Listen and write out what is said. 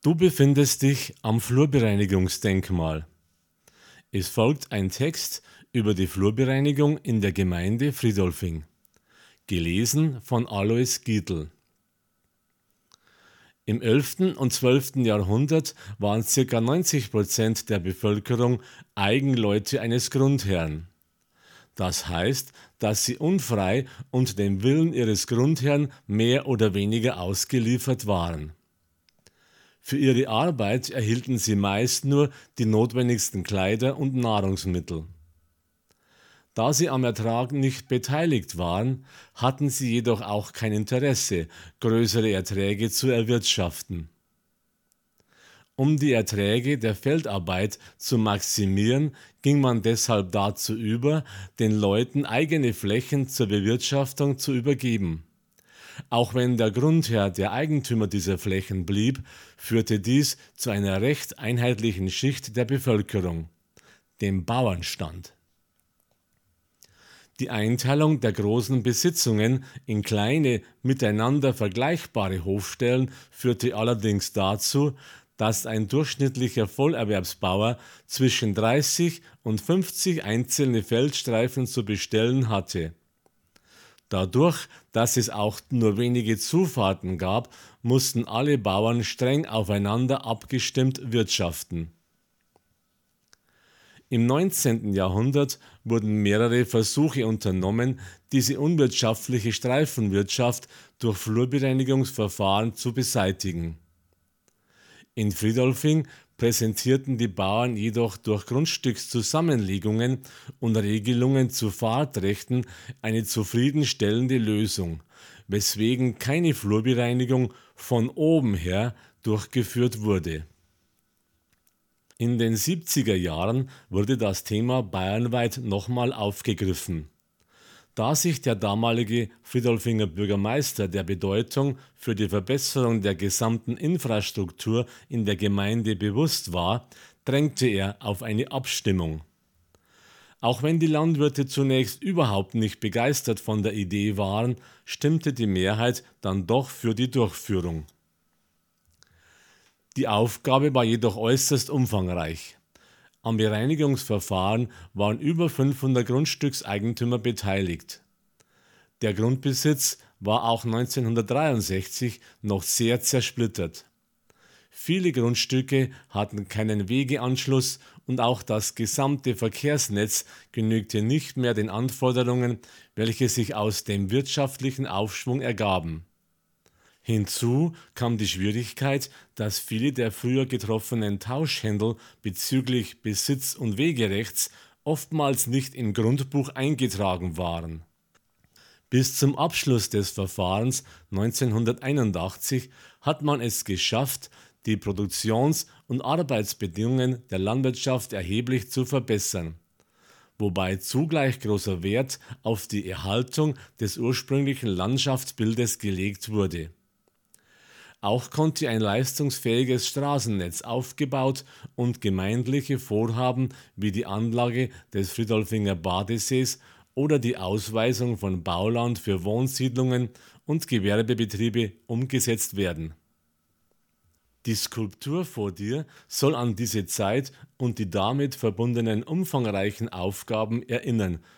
Du befindest dich am Flurbereinigungsdenkmal. Es folgt ein Text über die Flurbereinigung in der Gemeinde Friedolfing, gelesen von Alois Gietl. Im 11. und 12. Jahrhundert waren ca. 90% der Bevölkerung Eigenleute eines Grundherrn. Das heißt, dass sie unfrei und dem Willen ihres Grundherrn mehr oder weniger ausgeliefert waren. Für ihre Arbeit erhielten sie meist nur die notwendigsten Kleider und Nahrungsmittel. Da sie am Ertrag nicht beteiligt waren, hatten sie jedoch auch kein Interesse, größere Erträge zu erwirtschaften. Um die Erträge der Feldarbeit zu maximieren, ging man deshalb dazu über, den Leuten eigene Flächen zur Bewirtschaftung zu übergeben. Auch wenn der Grundherr der Eigentümer dieser Flächen blieb, führte dies zu einer recht einheitlichen Schicht der Bevölkerung, dem Bauernstand. Die Einteilung der großen Besitzungen in kleine, miteinander vergleichbare Hofstellen führte allerdings dazu, dass ein durchschnittlicher Vollerwerbsbauer zwischen 30 und 50 einzelne Feldstreifen zu bestellen hatte. Dadurch, dass es auch nur wenige Zufahrten gab, mussten alle Bauern streng aufeinander abgestimmt wirtschaften. Im 19. Jahrhundert wurden mehrere Versuche unternommen, diese unwirtschaftliche Streifenwirtschaft durch Flurbereinigungsverfahren zu beseitigen. In Friedolfing präsentierten die Bauern jedoch durch Grundstückszusammenlegungen und Regelungen zu Fahrtrechten eine zufriedenstellende Lösung, weswegen keine Flurbereinigung von oben her durchgeführt wurde. In den 70er Jahren wurde das Thema bayernweit nochmal aufgegriffen. Da sich der damalige Friedolfinger Bürgermeister der Bedeutung für die Verbesserung der gesamten Infrastruktur in der Gemeinde bewusst war, drängte er auf eine Abstimmung. Auch wenn die Landwirte zunächst überhaupt nicht begeistert von der Idee waren, stimmte die Mehrheit dann doch für die Durchführung. Die Aufgabe war jedoch äußerst umfangreich. Am Bereinigungsverfahren waren über 500 Grundstückseigentümer beteiligt. Der Grundbesitz war auch 1963 noch sehr zersplittert. Viele Grundstücke hatten keinen Wegeanschluss und auch das gesamte Verkehrsnetz genügte nicht mehr den Anforderungen, welche sich aus dem wirtschaftlichen Aufschwung ergaben. Hinzu kam die Schwierigkeit, dass viele der früher getroffenen Tauschhändel bezüglich Besitz- und Wegerechts oftmals nicht im Grundbuch eingetragen waren. Bis zum Abschluss des Verfahrens 1981 hat man es geschafft, die Produktions- und Arbeitsbedingungen der Landwirtschaft erheblich zu verbessern, wobei zugleich großer Wert auf die Erhaltung des ursprünglichen Landschaftsbildes gelegt wurde. Auch konnte ein leistungsfähiges Straßennetz aufgebaut und gemeindliche Vorhaben wie die Anlage des Friedolfinger Badesees oder die Ausweisung von Bauland für Wohnsiedlungen und Gewerbebetriebe umgesetzt werden. Die Skulptur vor dir soll an diese Zeit und die damit verbundenen umfangreichen Aufgaben erinnern